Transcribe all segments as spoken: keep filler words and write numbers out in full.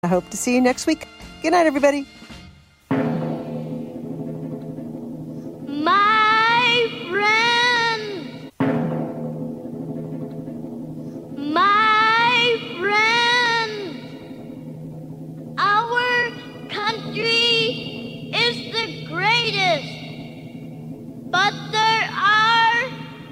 I hope to see you next week. Good night, everybody. My friend, my friend, our country is the greatest, but there are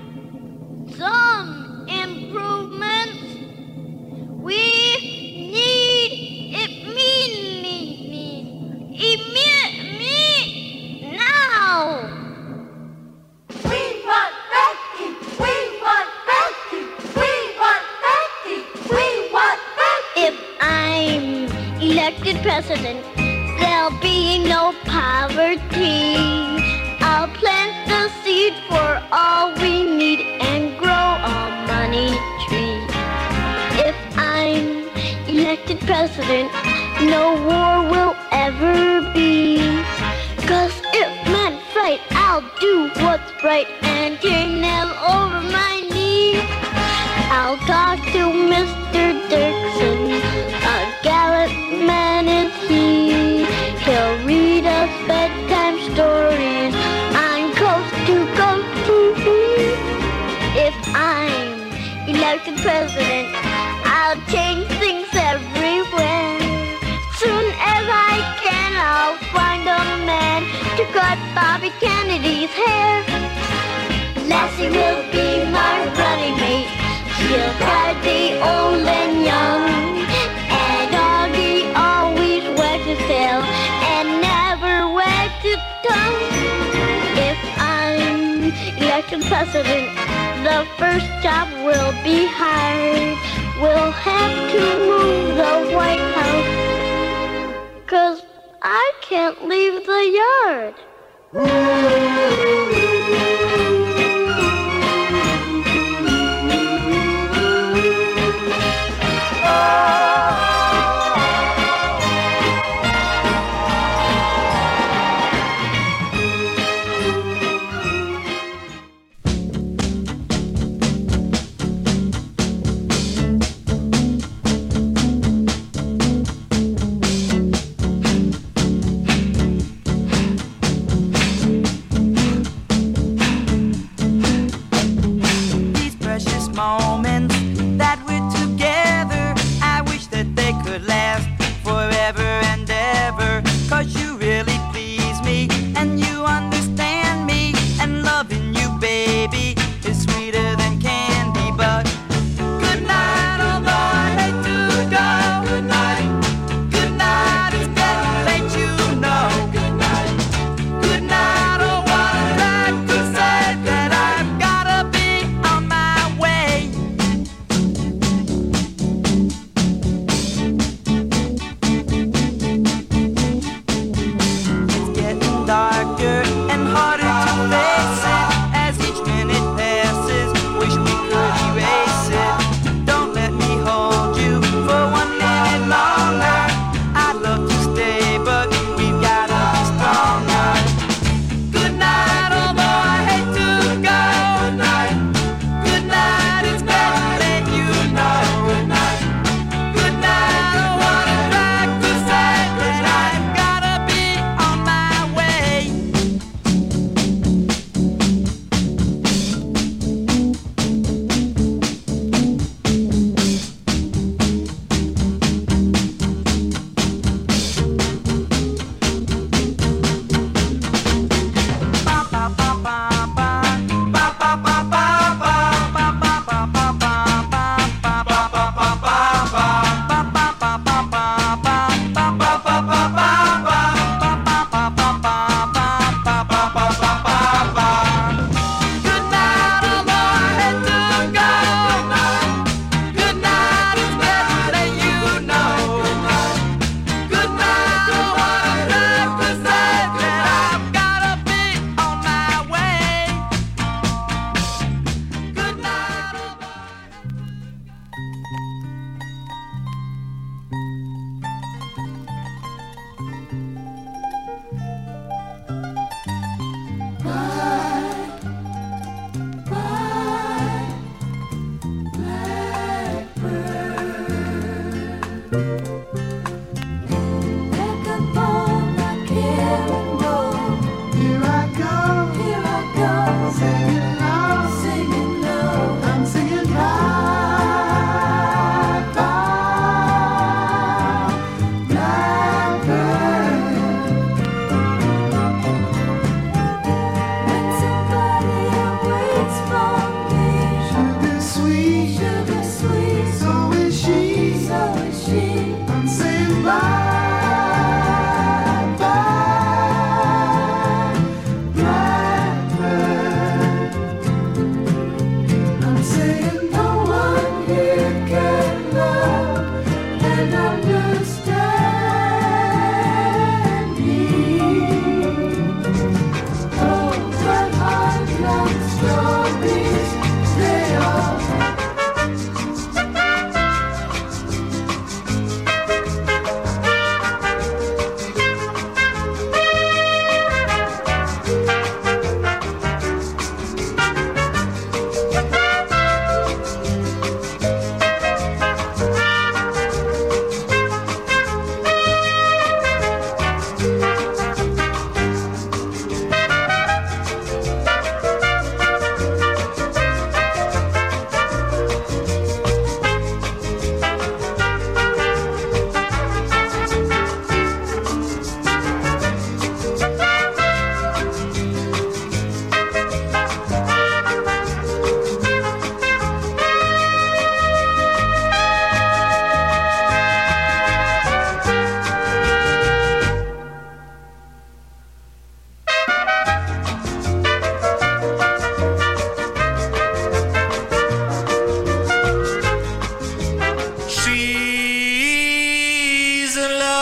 some improvements. We need immediately, immediately, now. We want Becky, we want Becky, we want Becky, we want Becky. If I'm elected president, there'll be no poverty. I'll plant the seed for all we need and grow a money tree. If I'm elected president, no war will ever be. Cause if men fight, I'll do what's right and turn them over my knee. I'll talk to Mister Dirksen, a gallant man is he. He'll read us bedtime stories on Coast to Coast T V. If I'm elected president, I'll change things everywhere. Soon as I can, I'll find a man to cut Bobby Kennedy's hair. Lassie will be my running mate. She'll guide the old and young. And Augie always wags his tail and never wags his tongue. If I'm elected president, the first job will be hard. We'll have to move the White House, 'cause I can't leave the yard.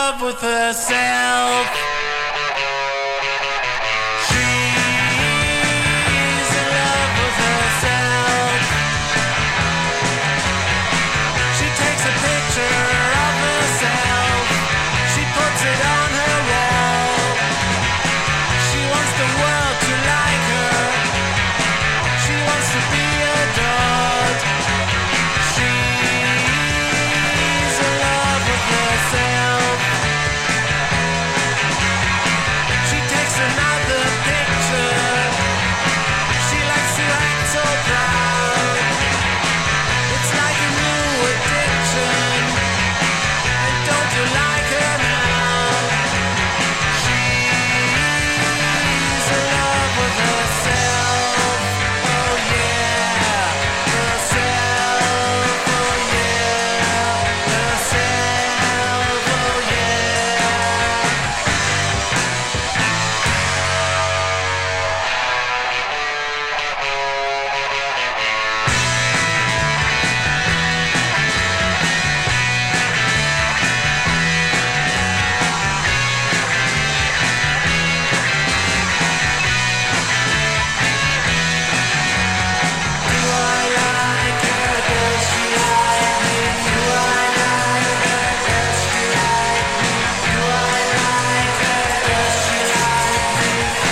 love with herself. She's in love with herself. She takes a picture of herself. She puts it on her wall. She wants the world to like her. She wants to be adored. She's in love with herself. She takes another picture. She likes to act so proud. It's like a new addiction. And don't you like her now? She's in love with herself. Oh yeah, herself. Oh yeah, herself. Oh yeah. Do I like her? Does she like me? Do I like her? Does she like me? Do I like her? Does she like me?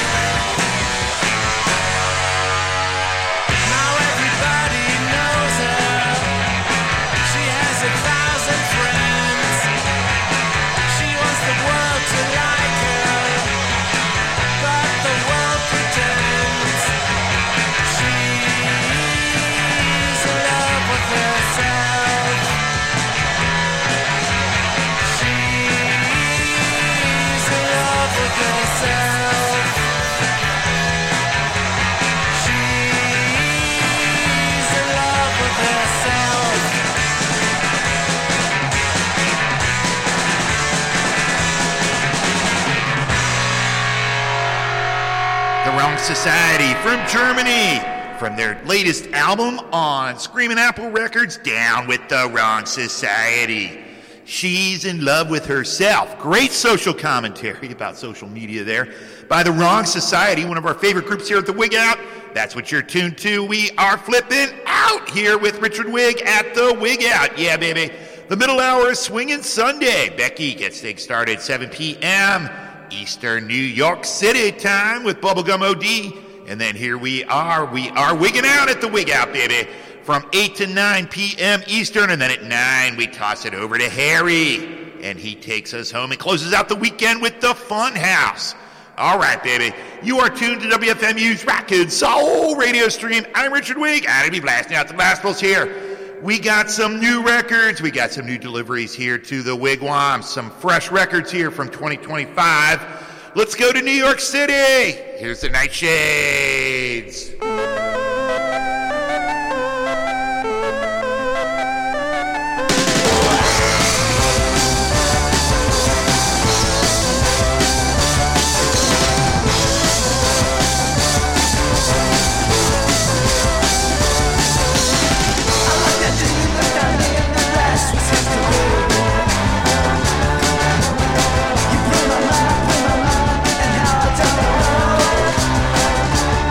Now everybody knows her. She has a thousand friends. She wants the world to like her, but the world pretends. She's in love with herself. She's in love with herself. She's in love with herself. The Wrong Society from Germany, from their latest album on Screamin' Apple Records, Down with the Wrong Society. She's in love with herself. Great social commentary about social media there by The Wrong Society, one of our favorite groups here at the Wig Out. That's what you're tuned to. We are flipping out here with Richard Wig at the Wig Out. Yeah, baby. The middle hour is swinging Sunday. Becky gets things started at seven p.m. Eastern New York City time with Bubblegum O D. And then here we are. We are wigging out at the Wig Out, baby, from eight to nine p.m. Eastern. And then at nine, we toss it over to Harry. And he takes us home and closes out the weekend with the Fun House. All right, baby. You are tuned to W F M U's Rock and Soul radio stream. I'm Richard Wig. I'm going to be blasting out the Blastfuls here. We got some new records. We got some new deliveries here to the Wigwam. Some fresh records here from twenty twenty-five. Let's go to New York City. Here's the Nightshades. You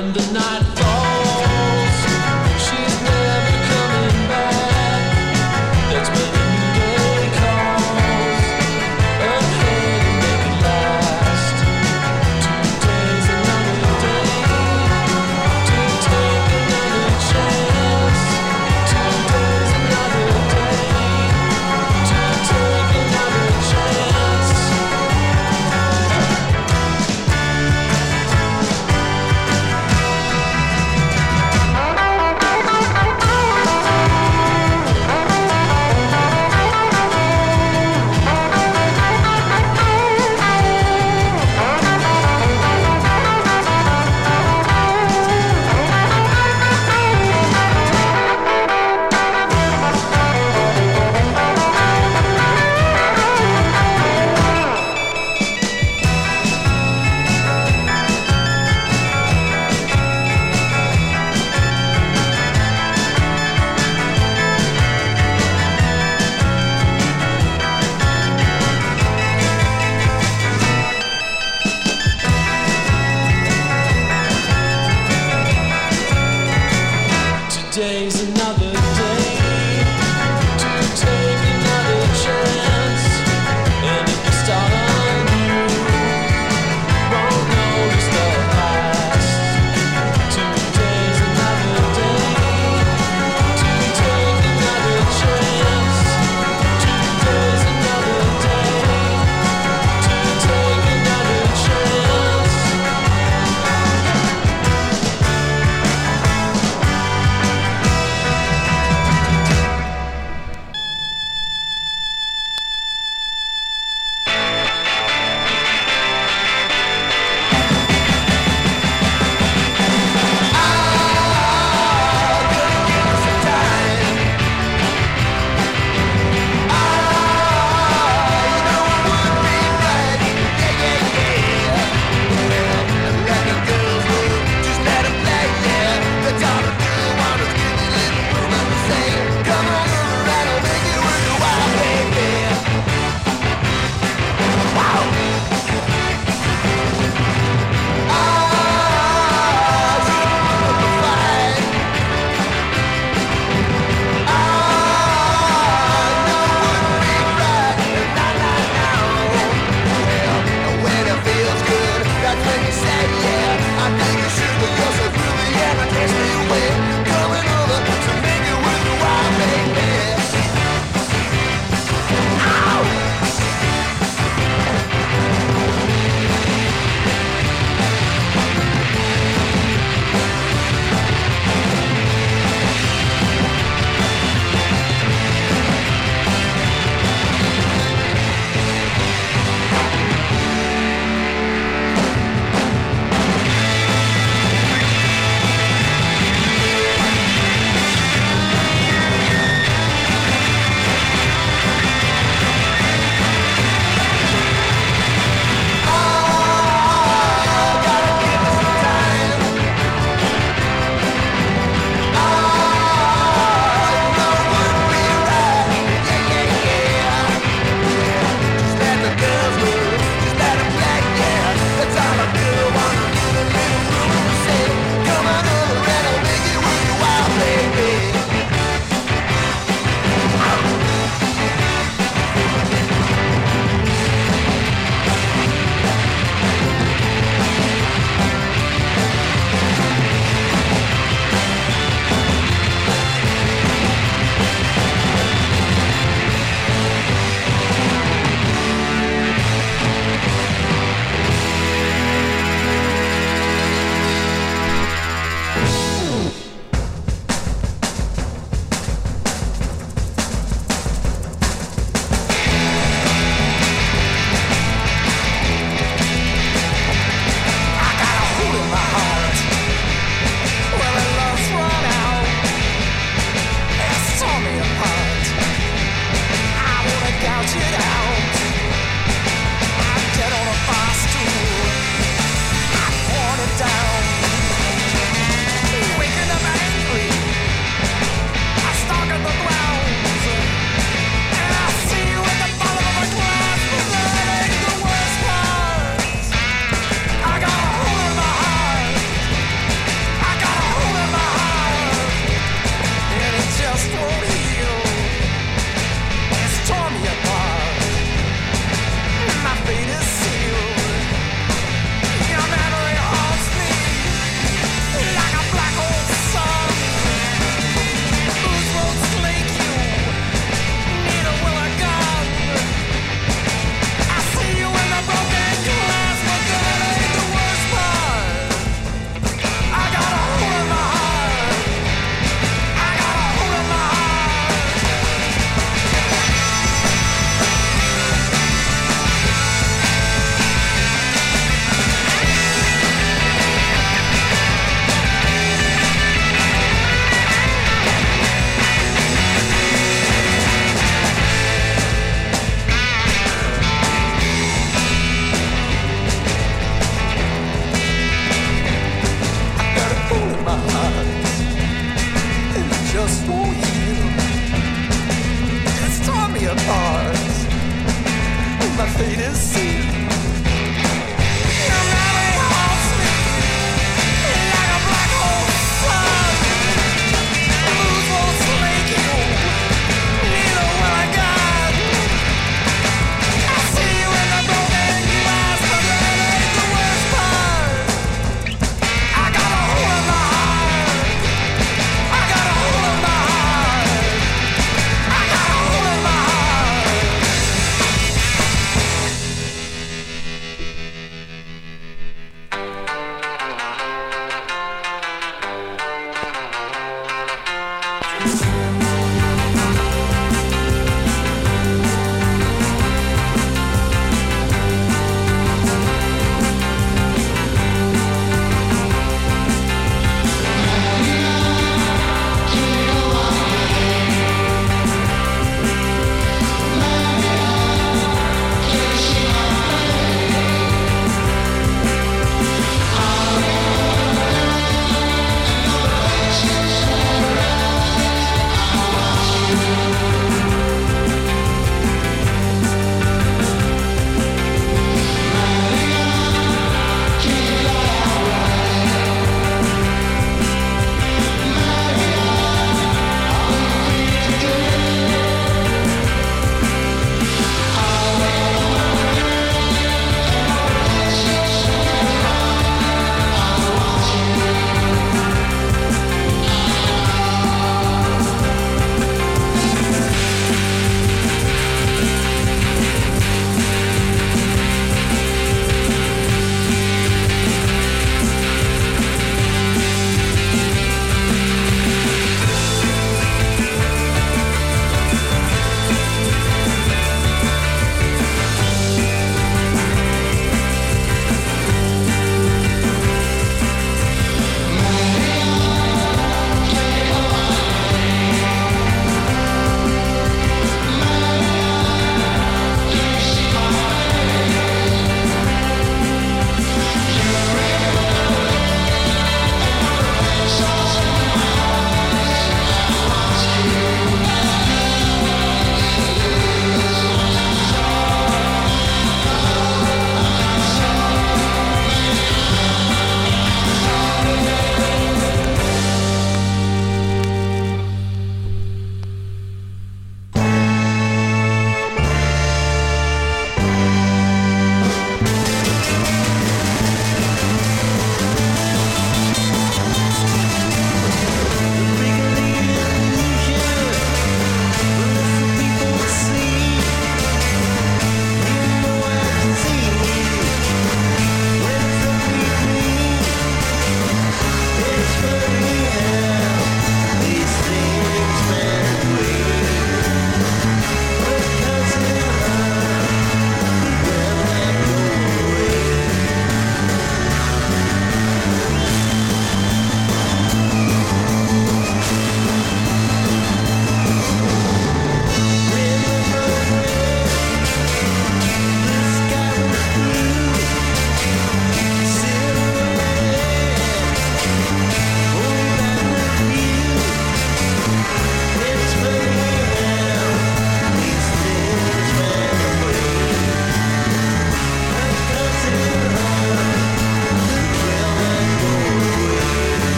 And the night falls, she's never coming back. That's when a new day calls, ahead and make it last. Today's another day to take another chance. Today's another day to take another chance.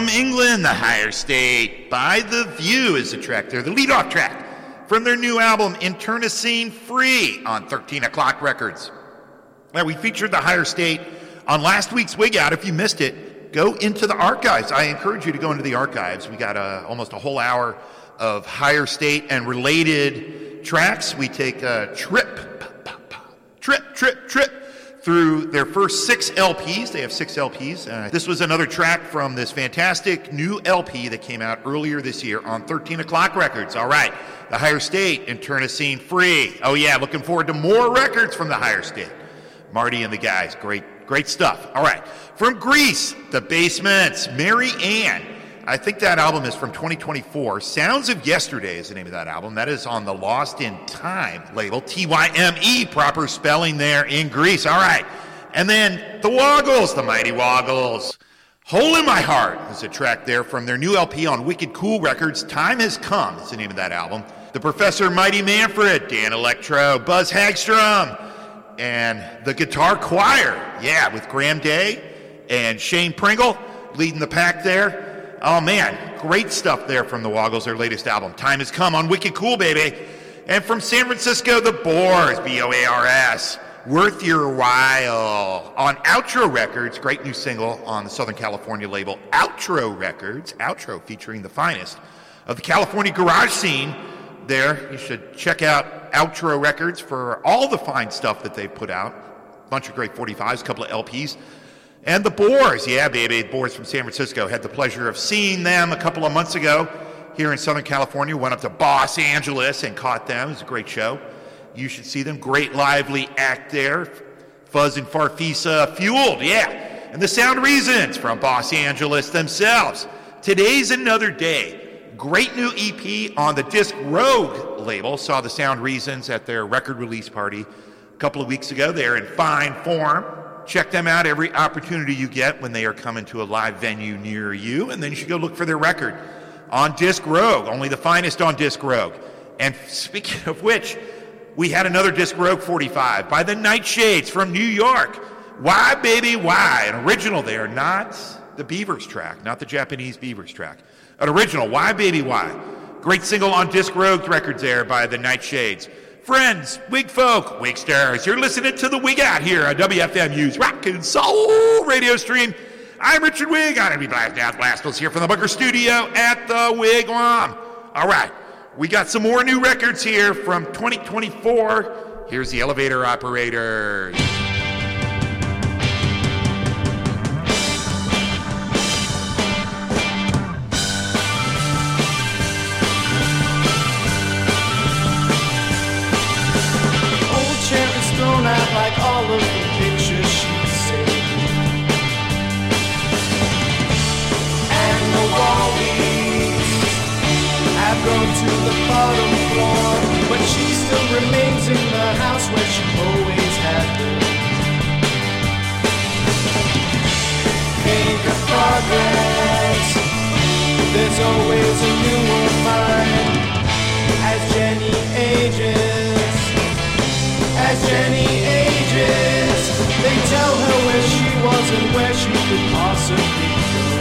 From England, The Higher State by The View is the track there, the lead-off track from their new album, Internecine Free, on thirteen o'clock Records. Now, we featured The Higher State on last week's Wig Out. If you missed it, go into the archives. I encourage you to go into the archives. We got a, almost a whole hour of Higher State and related tracks. We take a trip, trip, trip, trip through their first six L Ps. They have six L Ps. Uh, this was another track from this fantastic new L P that came out earlier this year on thirteen o'clock Records. All right, The Higher State, Internecine Free. Oh yeah, looking forward to more records from The Higher State. Marty and the guys, great, great stuff. All right, from Greece, The Basements, Mary Ann. I think that album is from twenty twenty-four. Sounds of Yesterday is the name of that album. That is on the Lost in Time label. T Y M E, proper spelling there in Greece. All right. And then the Woggles, the Mighty Woggles. Hole in My Heart is a track there from their new L P on Wicked Cool Records. Time Has Come is the name of that album. The Professor, Mighty Manfred, Dan Electro, Buzz Hagstrom, and the Guitar Choir. Yeah, with Graham Day and Shane Pringle leading the pack there. Oh man, great stuff there from the Woggles, their latest album. Time Has Come on Wicked Cool, baby. And from San Francisco, the Boars, B O A R S, Worth Your While on Outro Records. Great new single on the Southern California label Outro Records. Outro featuring the finest of the California garage scene there. You should check out Outro Records for all the fine stuff that they've put out. A bunch of great forty-fives, a couple of L Ps. And the Boars, yeah, baby, the Boars from San Francisco. Had the pleasure of seeing them a couple of months ago here in Southern California. Went up to Los Angeles and caught them. It was a great show. You should see them. Great, lively act there. Fuzz and Farfisa fueled, yeah. And the Sound Reasons from Los Angeles themselves. Today's Another Day. Great new E P on the Disc Rogue label. Saw the Sound Reasons at their record release party a couple of weeks ago. They're in fine form. Check them out every opportunity you get when they are coming to a live venue near you. And then you should go look for their record on Disc Rogue. Only the finest on Disc Rogue. And speaking of which, we had another Disc Rogue forty-five by the Nightshades from New York. Why, Baby, Why? An original there, not the Beavers track, not the Japanese Beavers track. An original, Why, Baby, Why? Great single on Disc Rogue Records there by the Nightshades. Friends, Wig folk, Wig stars, you're listening to the Wig Out here on W F M U's Rock and Soul radio stream. I'm Richard Wig. I'm going to be blasting out Blastos here from the Bunker Studio at the Wigwam. All right, we got some more new records here from twenty twenty-four. Here's the Elevator Operators. Out like all of the pictures she'd saved, and the wall beads have gone to the bottom floor, but she still remains in the house where she always had been. Make a progress, there's always a new one mine as Jenny ages. As Jenny ages, they tell her where she was and where she could possibly go.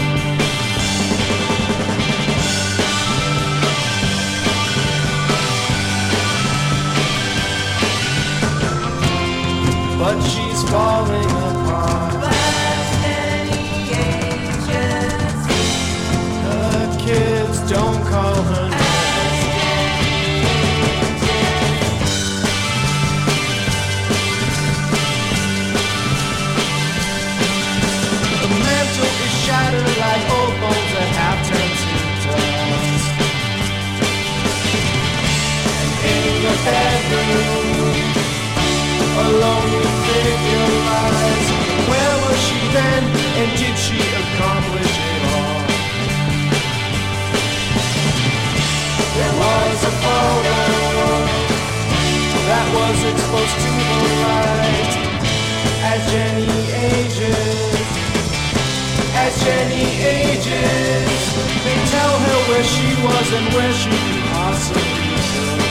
But she's falling apart. As Jenny ages, her kids don't call her name. Shattered like old bones that have turned to dust. And in the bedroom, alone with figure lies. Where was she then, and did she accomplish it all? There was a photo that was exposed to the light as Jenny ages. As Jenny ages, they tell her where she was and where she could possibly go.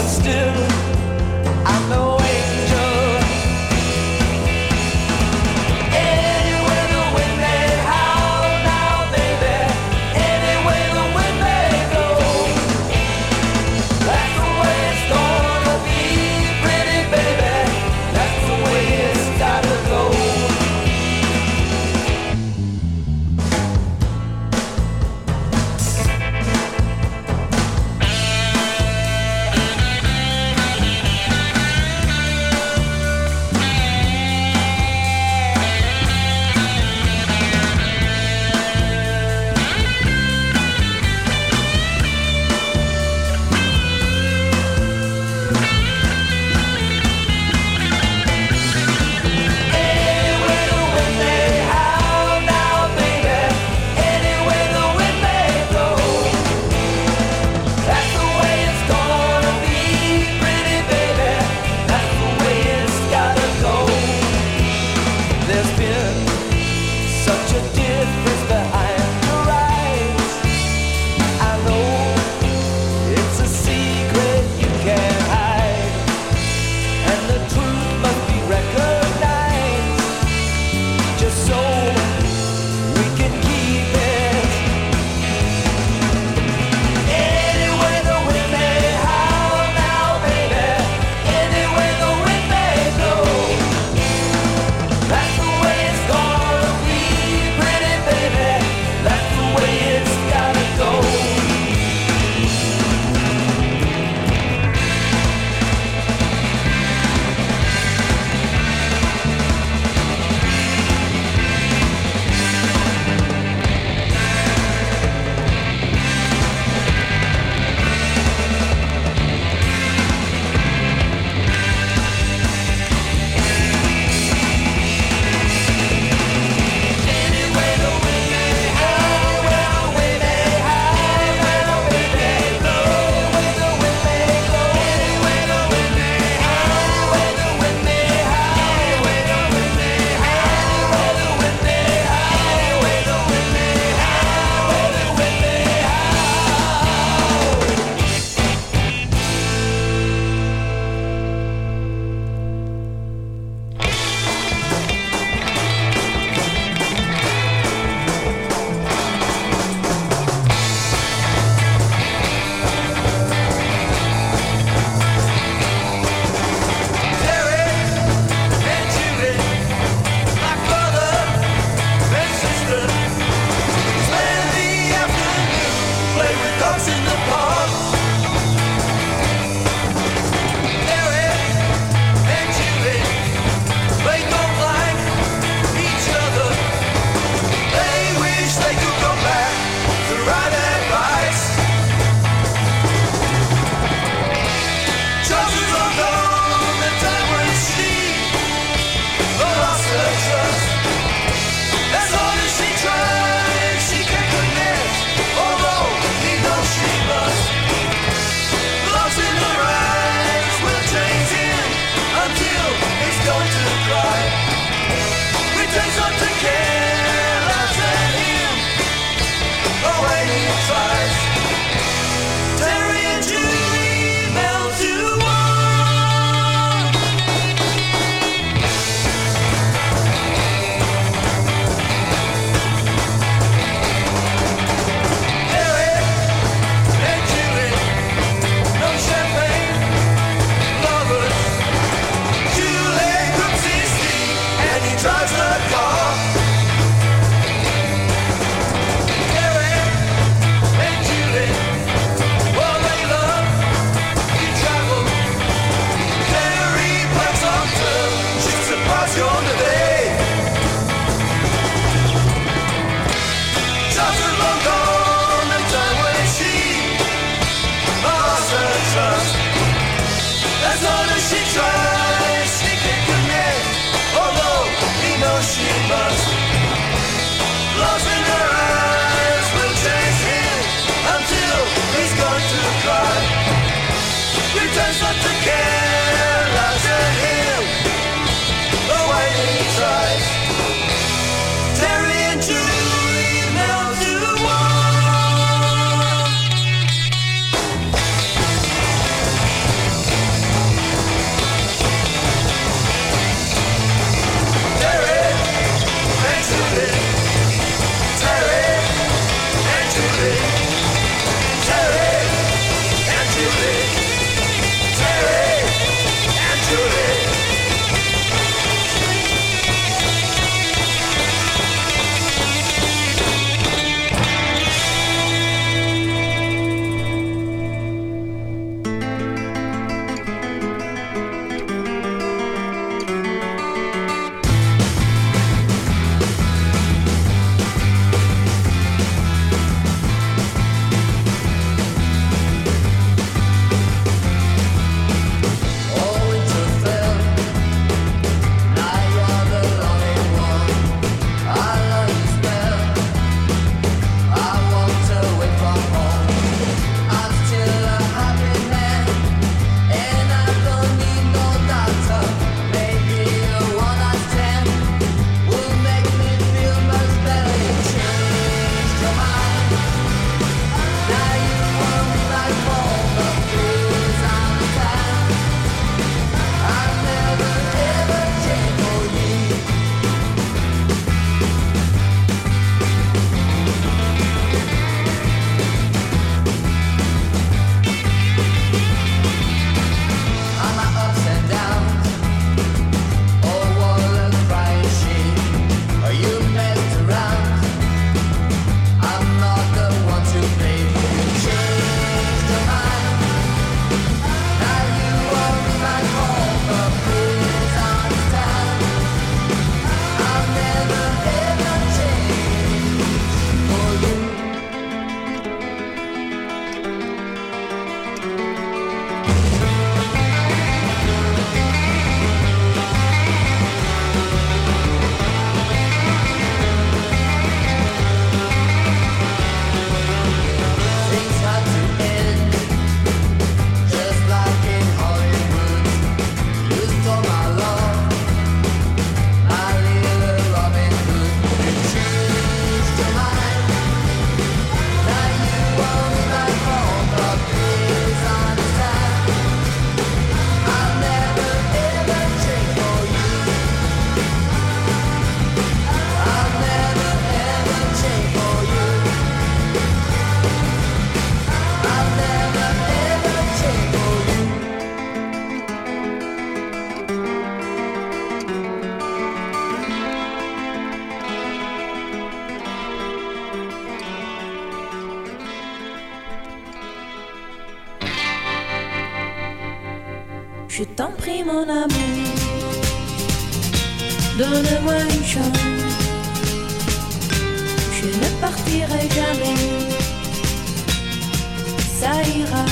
but still I'm no angel. Anyway the wind may howl now, baby. Anyway the wind may go. That's the way it's gonna be, pretty baby. That's the way it's gotta go. Je t'en prie mon amour, donne-moi une chance. Je ne partirai jamais, ça ira.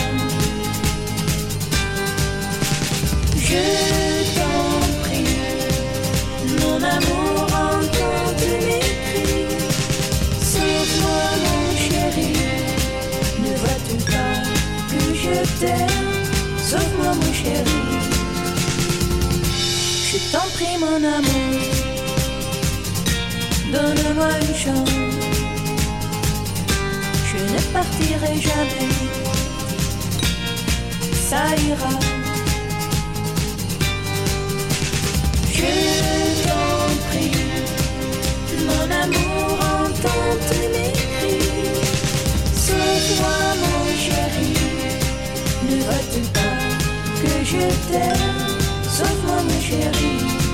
Je t'en prie, mon amour, entends mes cris. Sauve-moi mon chéri, ne vois-tu pas que je t'aime? Sauve-moi mon chéri, je t'en prie mon amour, donne-moi une chance. Je ne partirai jamais, ça ira. Je t'en prie, mon amour, entends mes cris. Sauve-moi mon chéri, ne vois-tu pas que je t'aime? Sauve-moi mon chéri.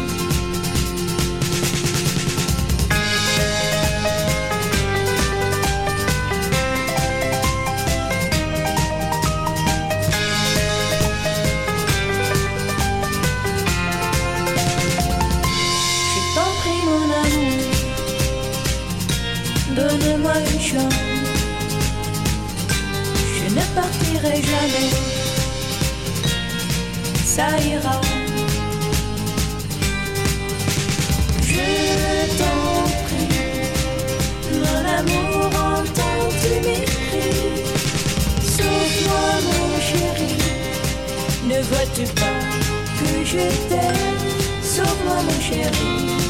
Donne-moi une chance, je ne partirai jamais, ça ira. Je t'en prie, mon amour, entends-tu mes cris? Sauve-moi mon chéri, ne vois-tu pas que je t'aime? Sauve-moi mon chéri,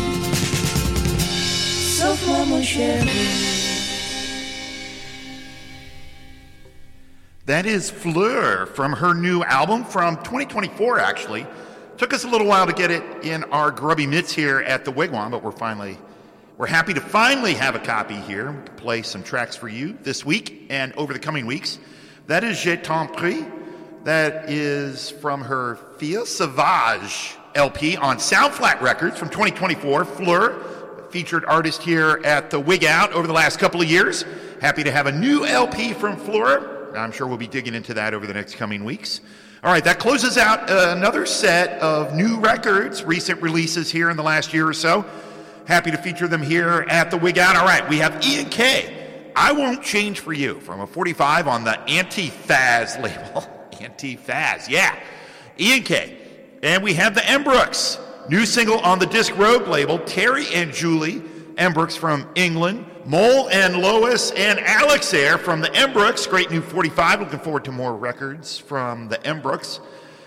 sauve-moi mon chéri. That is Fleur from her new album from twenty twenty-four, actually. Took us a little while to get it in our grubby mitts here at the Wigwam, but we're finally, we're happy to finally have a copy here. We can play some tracks for you this week and over the coming weeks. That is Je t'en prie. That is from her Fille Sauvage L P on Soundflat Records from twenty twenty-four. Fleur, featured artist here at the Wig Out over the last couple of years. Happy to have a new L P from Fleur. I'm sure we'll be digging into that over the next coming weeks. All right, that closes out another set of new records, recent releases here in the last year or so. Happy to feature them here at the Wig Out. All right, we have Ian K. I Won't Change For You from a forty-five on the Anti-Faz label. Anti-Faz, yeah. Ian K. And we have the Embrooks. New single on the Disc Rogue label, Terry and Julie Embrooks from England. Mole and Lois and Alex there from the Embrooks. Great new forty-five. Looking forward to more records from the Embrooks.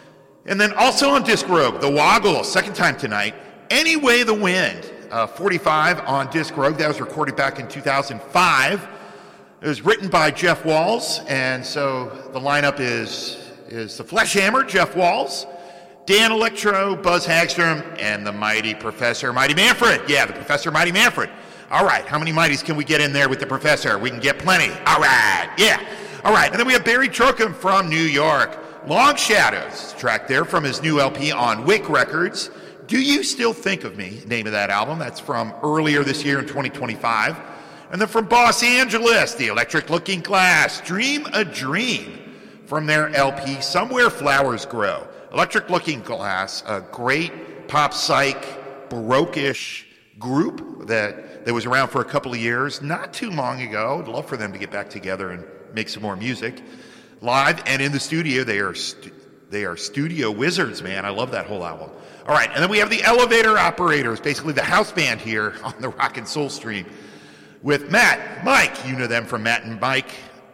And then also on Disc Rogue, The Woggle, second time tonight. Any Way the Wind, uh, forty-five on Disc Rogue. That was recorded back in two thousand five. It was written by Jeff Walls, and so the lineup is, is the Fleshhammer, Jeff Walls, Dan Electro, Buzz Hagstrom, and the mighty Professor Mighty Manfred. Yeah, the Professor Mighty Manfred. All right, how many mighties can we get in there with the Professor? We can get plenty. All right, yeah. All right, and then we have Barry Trocum from New York. Long Shadows, track there from his new L P on Wick Records. Do You Still Think of Me, name of that album. That's from earlier this year in twenty twenty-five. And then from Los Angeles, the Electric Looking Glass, Dream a Dream from their L P, Somewhere Flowers Grow. Electric Looking Glass, a great pop psych, baroque-ish group that, that was around for a couple of years, not too long ago. I'd love for them to get back together and make some more music. Live and in the studio, they are stu- they are studio wizards, man. I love that whole album. All right, and then we have the Elevator Operators, basically the house band here on the Rock and Soul stream, with Matt, Mike. You know them from Matt and Mike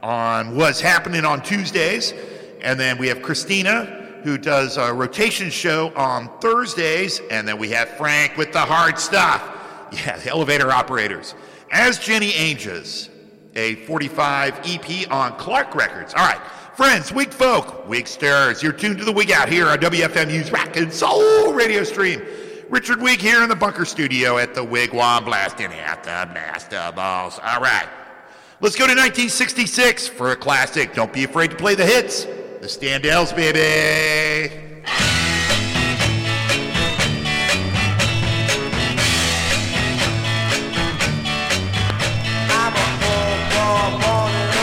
on What's Happening on Tuesdays. And then we have Christina, who does a rotation show on Thursdays. And then we have Frank with the hard stuff. Yeah, the Elevator Operators. As Jenny Ainges, a forty-five E P on Clark Records. All right, friends, Wig folk, Wig stars, you're tuned to the Wig Out here on W F M U's Rock and Soul radio stream. Richard Wig here in the bunker studio at the Wigwam, blasting out the blaster balls. All right, let's go to nineteen sixty-six for a classic. Don't be afraid to play the hits. The Standells, baby.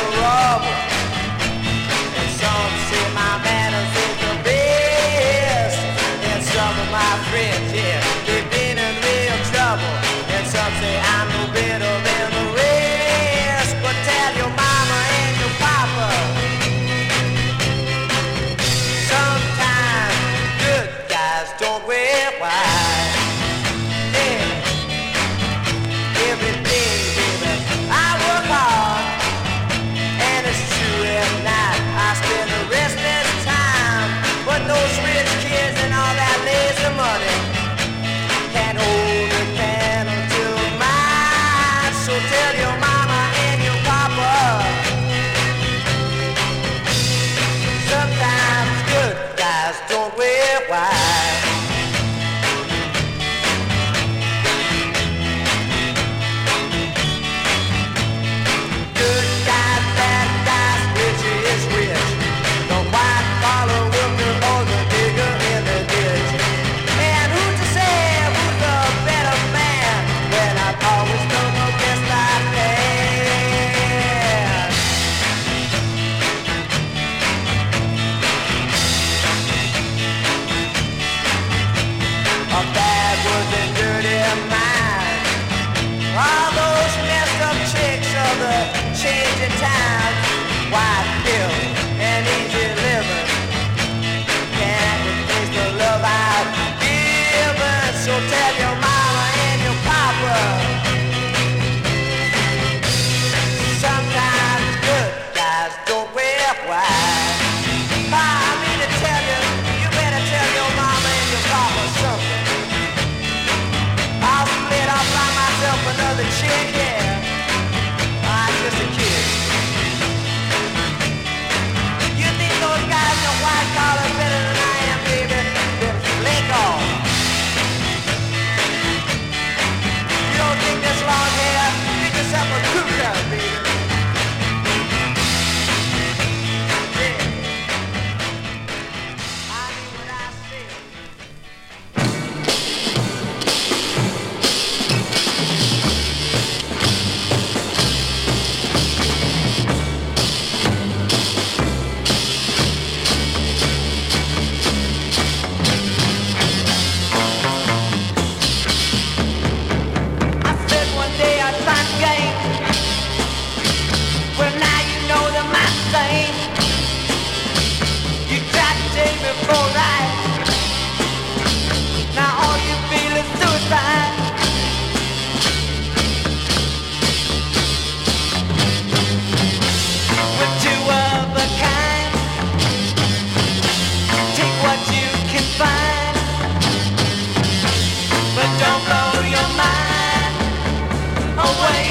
Some say my manners is the best. alright. Now all you feel is suicide. We're two of a kind. Take what you can find, but don't blow your mind away.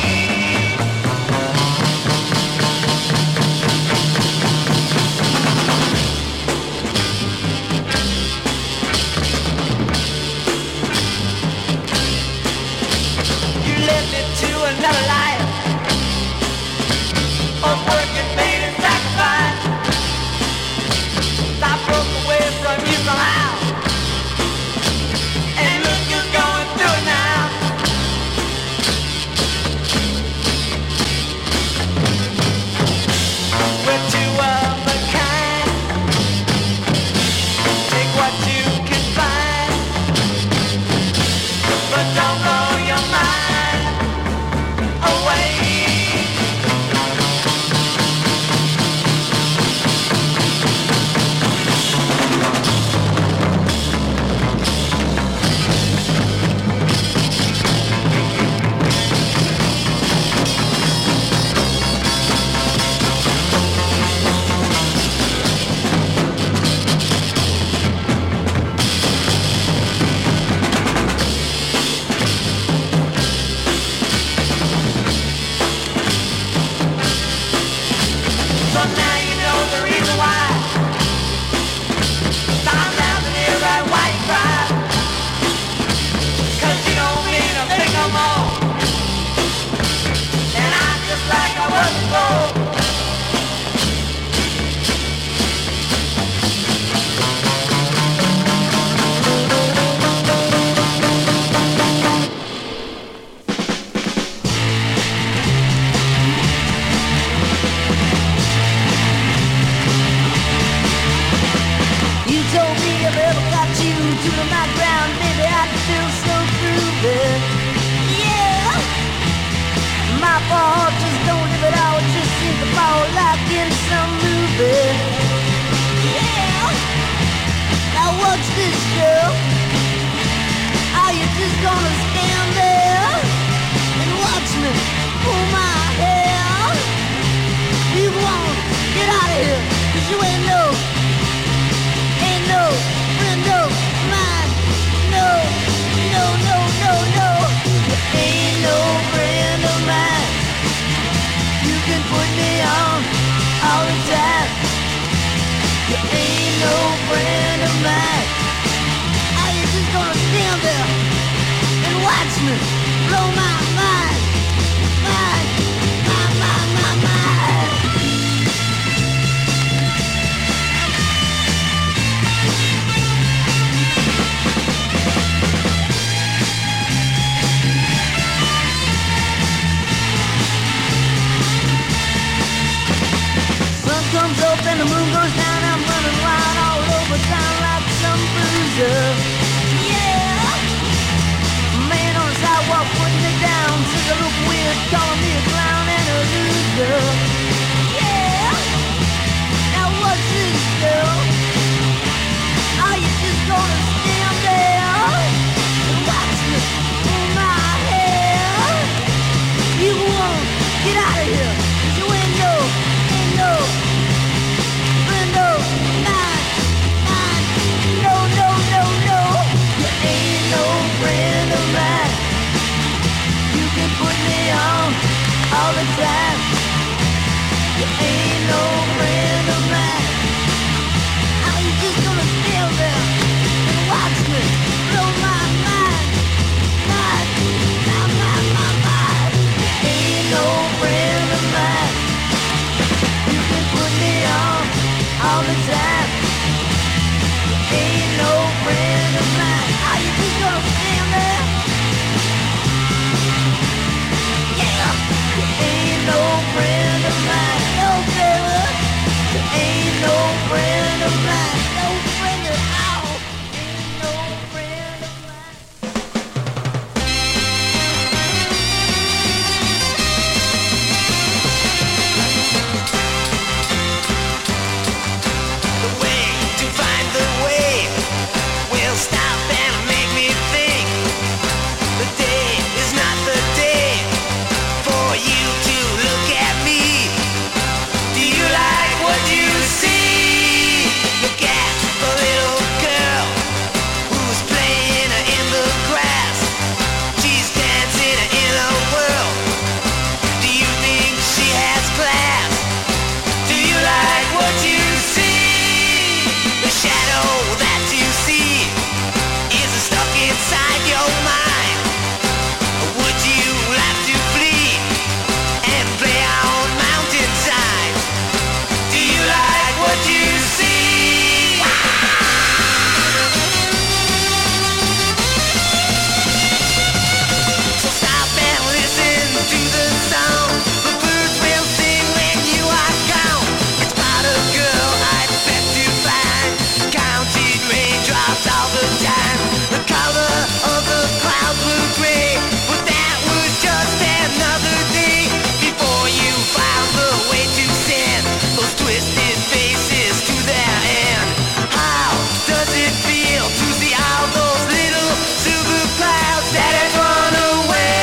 Another life of working, pain, and sacrifice. I broke away from you somehow, and look who's going through it now. We're two of a kind. Take what you can find, but don't blow your mind away. Yeah, man on the sidewalk putting it down. it feel to see all those little silver clouds that had run away?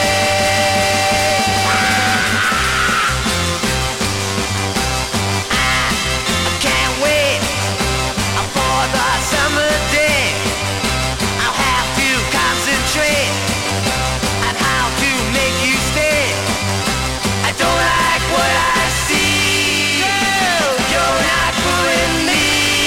I can't wait for the summer day. I'll have to concentrate on how to make you stay. I don't like what I see. Girl, you're not fooling me.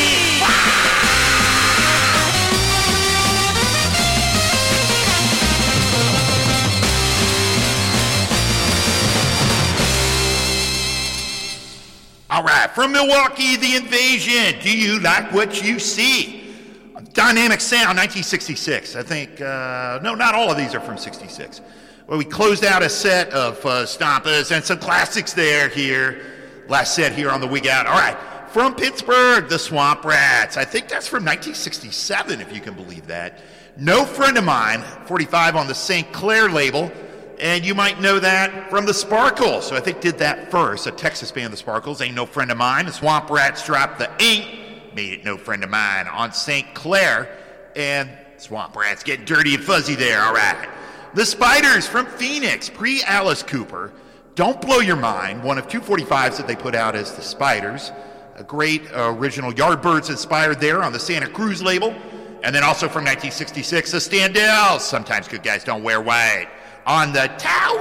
All right, from Milwaukee, The Invasion. Do you like what you see? Dynamic Sound, nineteen sixty-six. I think, uh, no, not all of these are from sixty-six. Well, we closed out a set of uh, stompers and some classics there here. Last set here on the Wig Out. All right, from Pittsburgh, the Swamp Rats. I think that's from nineteen sixty-seven, if you can believe that. No Friend of Mine, forty-five on the Saint Clair label. And you might know that from the Sparkles. So I think did that first. A Texas band, the Sparkles. Ain't No Friend of Mine. The Swamp Rats dropped the Ain't, made it No Friend of Mine on Saint Clair. And Swamp Rats getting dirty and fuzzy there. All right. The Spiders from Phoenix, pre-Alice Cooper. Don't Blow Your Mind. One of two forty-fives that they put out as the Spiders. A great uh, original Yardbirds inspired there on the Santa Cruz label. And then also from nineteen sixty-six, the Standells. Sometimes good guys don't wear white. On the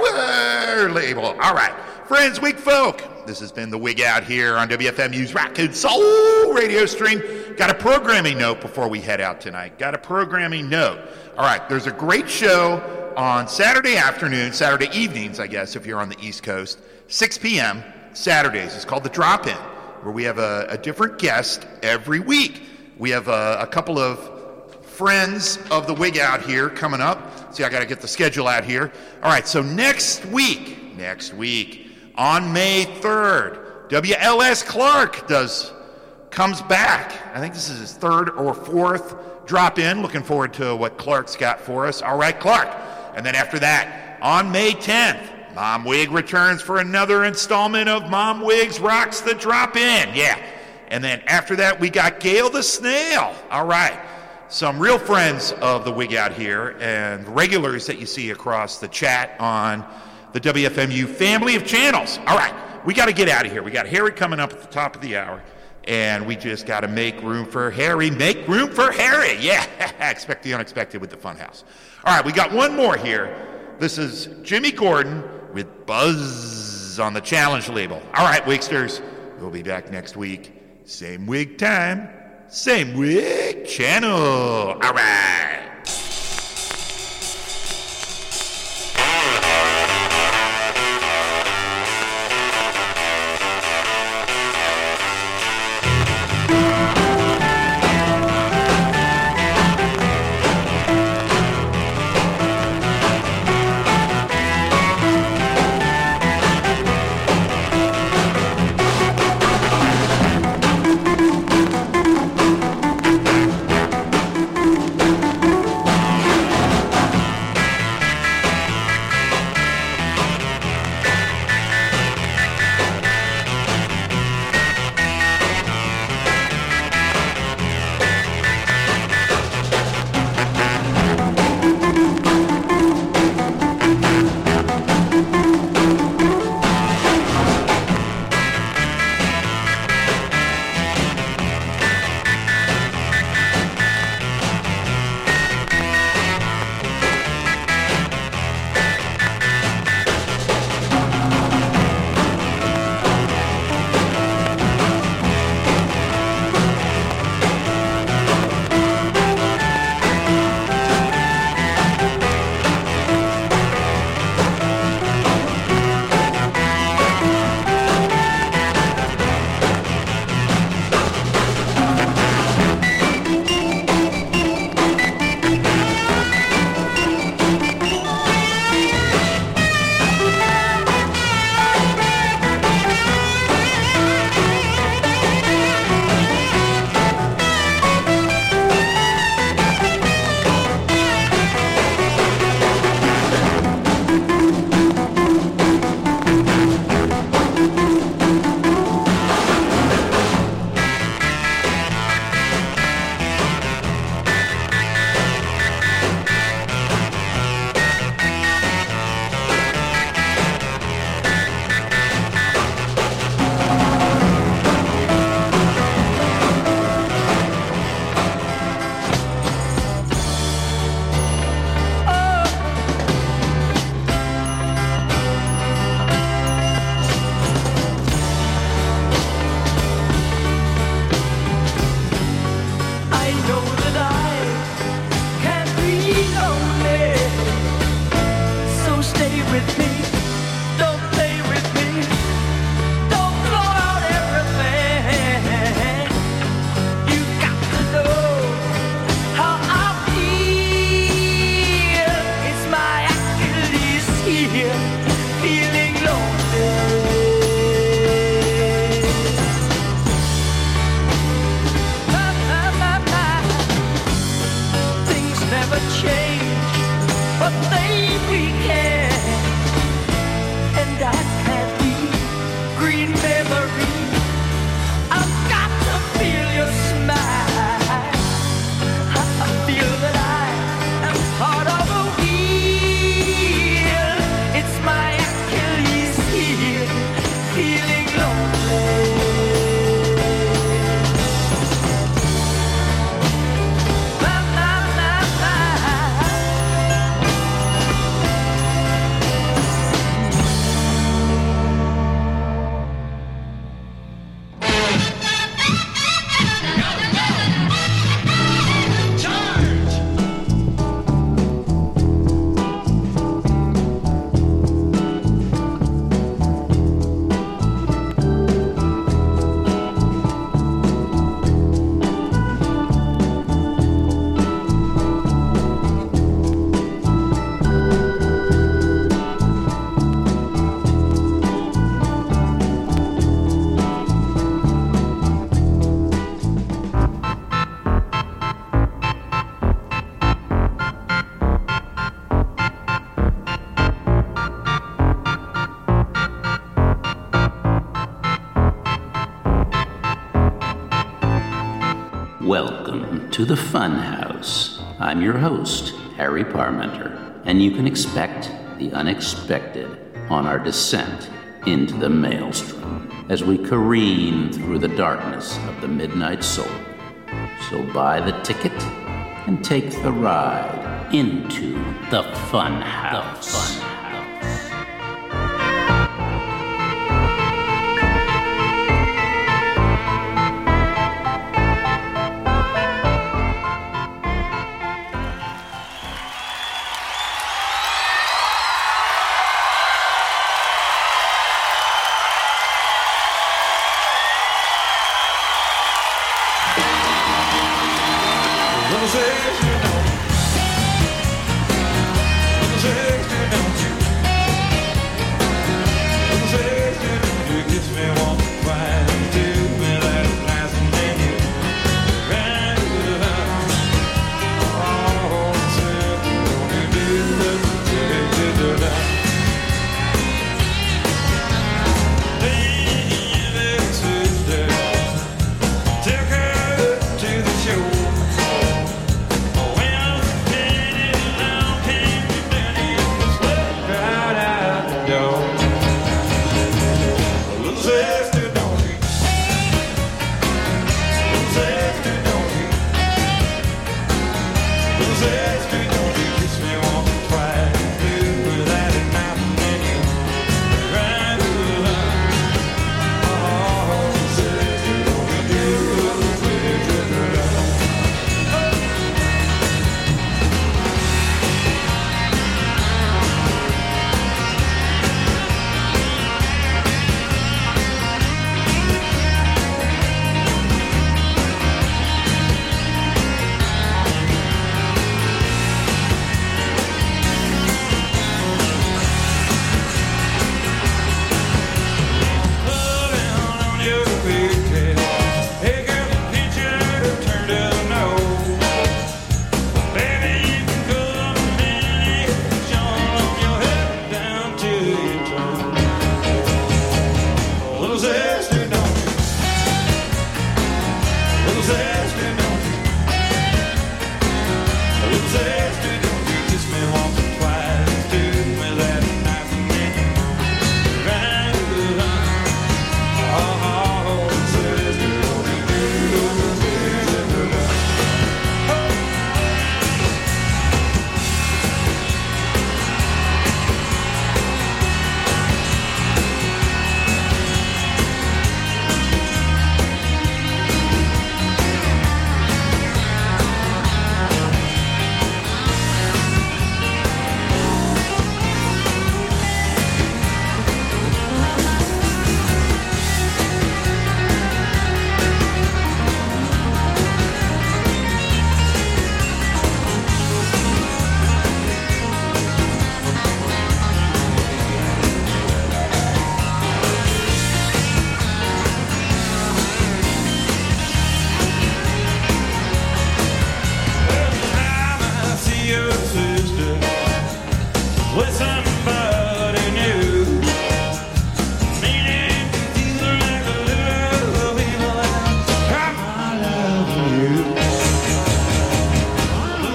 Tower label. All right. Friends, Wig Folk. This has been the Wig Out here on W F M U's Rock and Soul radio stream. Got a programming note before we head out tonight. Got a programming note. All right. There's a great show on Saturday afternoon, Saturday evenings, I guess, if you're on the East Coast, six p.m. Saturdays. It's called The Drop-In, where we have a, a different guest every week. We have a, a couple of friends of the Wig Out here coming up. See, I got to get the schedule out here. All right, so next week, next week, on May third, W L S Clark does comes back. I think this is his third or fourth drop-in. Looking forward to what Clark's got for us. All right, Clark. And then after that, on May tenth, Mom Wig returns for another installment of Mom Wigs Rocks the Drop-In. Yeah. And then after that, we got Gail the Snail. All right. Some real friends of the Wig Out here and regulars that you see across the chat on the W F M U family of channels. All right, we got to get out of here. We got Harry coming up at the top of the hour, and we just got to make room for Harry. Make room for Harry. Yeah, expect the unexpected with the Funhouse. All right, we got one more here. This is Jimmy Gordon with Buzz on the Challenge label. All right, Wigsters, we'll be back next week. Same wig time. Same Wig channel. All right. know that I can be lonely. So stay with me, don't play with me, don't blow out everything. You got to know how I feel. It's my Achilles heel, feeling lonely. Change, but they weekend, and I can't be green memory. I've got to feel your smile. I feel that I am part of a wheel. It's my Achilles heel, feeling lonely. Welcome to the Fun House. I'm your host, Harry Parmenter, and you can expect the unexpected on our descent into the maelstrom as we careen through the darkness of the midnight soul. So buy the ticket and take the ride into the Fun House. The Fun House. Took her to the show.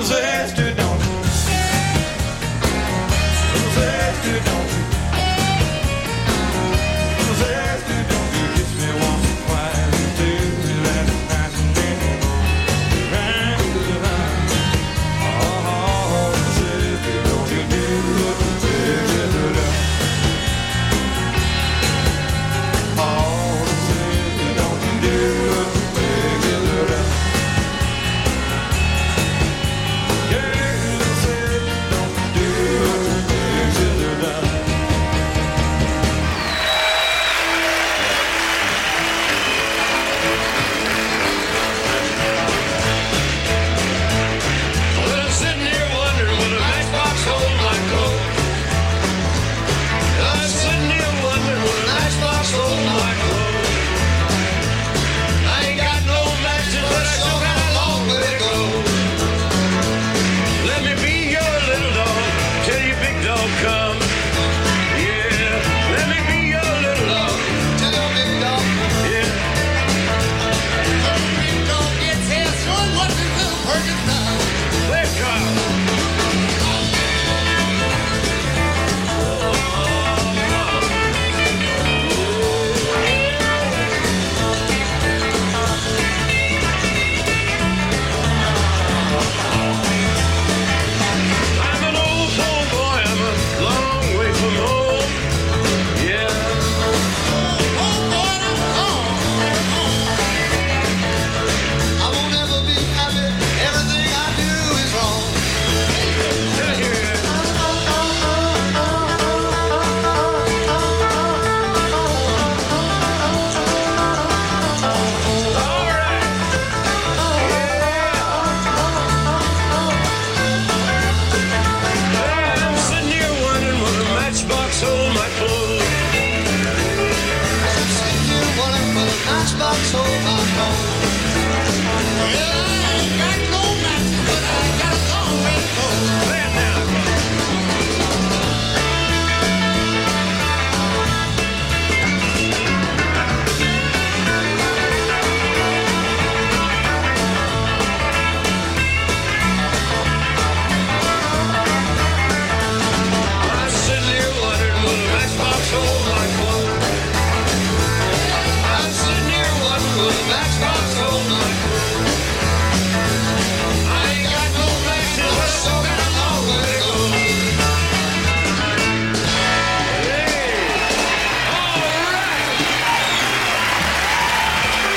sister, don't you? Little sister, don't you? Little sister, don't you kiss me once or twice or two? That's nice and neat. Right, oh, little sister, don't you do it, sister, oh, little sister, don't you do it, sister.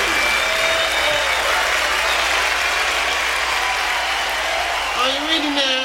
Are you ready now?